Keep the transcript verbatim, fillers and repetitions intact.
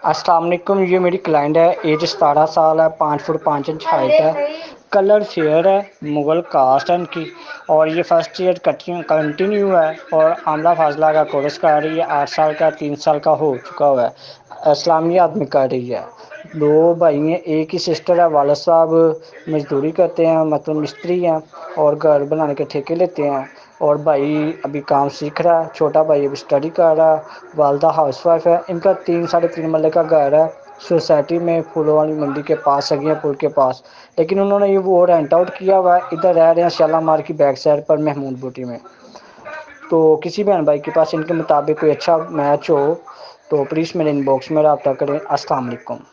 अस्सलाम वालेकुम। ये मेरी क्लाइंट है, एज सतारह साल है, पाँच फुट पाँच इंच हाइट है, कलर फेयर है, मुगल कास्ट है इनकी, और ये फर्स्ट ईयर कंटिन्यू है और आमला फाजला का कोर्स कर रही है। आठ साल का तीन साल का हो चुका हुआ है। इस्लामियात में कर रही है। दो भाई हैं, एक ही सिस्टर है। वालिद साहब मजदूरी करते हैं, मतलब मिस्त्री हैं और घर बनाने के ठेके लेते हैं। और भाई अभी काम सीख रहा है। छोटा भाई अभी स्टडी कर रहा है। वालदा हाउसवाइफ है। इनका तीन साढ़े तीन मरले का घर है सोसाइटी में, फूलों वाली मंडी के पास, सगिया पुल के पास। लेकिन उन्होंने ये वो रेंट आउट किया हुआ है। इधर रह रहे हैं शालामार की बैक साइड पर, महमूद बूटी में। तो किसी बहन भाई के पास इनके मुताबिक कोई अच्छा मैच हो तो प्लीज़ मेरे इनबॉक्स में रब्ता करें। अस्सलाम वालेकुम।